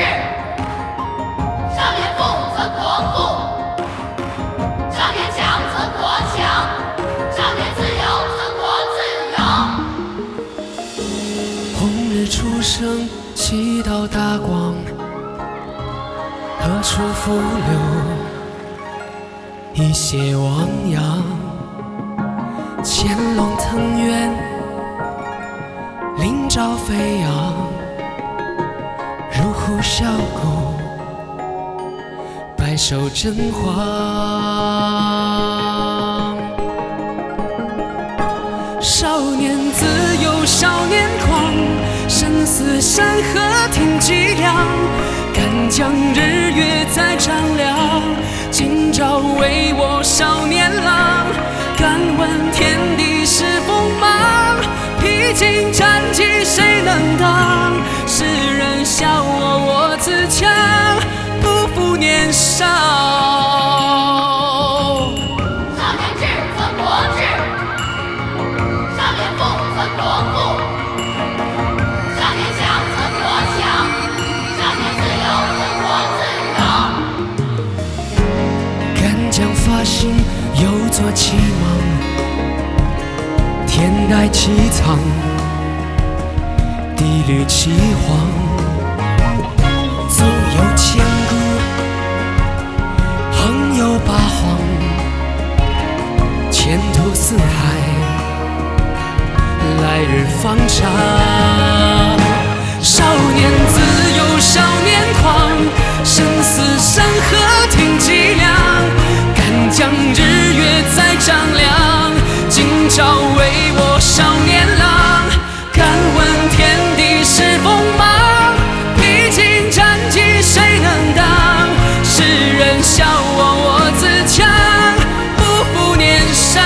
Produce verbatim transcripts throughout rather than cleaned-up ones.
少年富则国富，少年强则国强，少年自由则国自由。 红日初升，西道大光，何处伏流？一泻汪洋，潜龙腾渊，鳞爪飞扬，如虎啸谷，百兽震惶。少年自由，少年狂，生死山河听脊梁，敢将日月再丈量，今朝为我少年郎。敢问天地是锋芒，披荆斩棘谁能当？世人笑我我自强，不负年少。 少年智则国智，少年富则国富，少年强则国强，少年自由则国自由。 敢将发心又作其芒，天带其藏，地履其黄。左有千古，横有八荒，前途似海，来日方长。少年自由，少年狂，生死山河听脊梁，敢将日月再丈量，今朝为我少年郎。敢问天地是锋芒，披荆斩棘谁能当？世人笑我我自强，不负年少。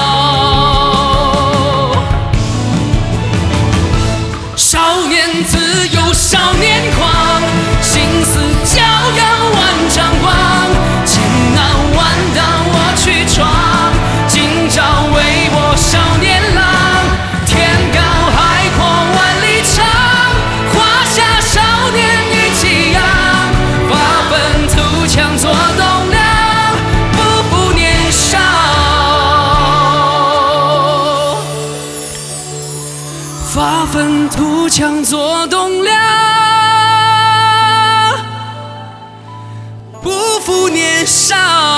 少年自由，少年狂，心思骄阳万丈光，艰难万道我去闯，今朝为我少年郎。天高海阔万里长，华夏少年意气扬，发愤图强做栋梁，不负年少。发愤图强做栋梁，不负年少。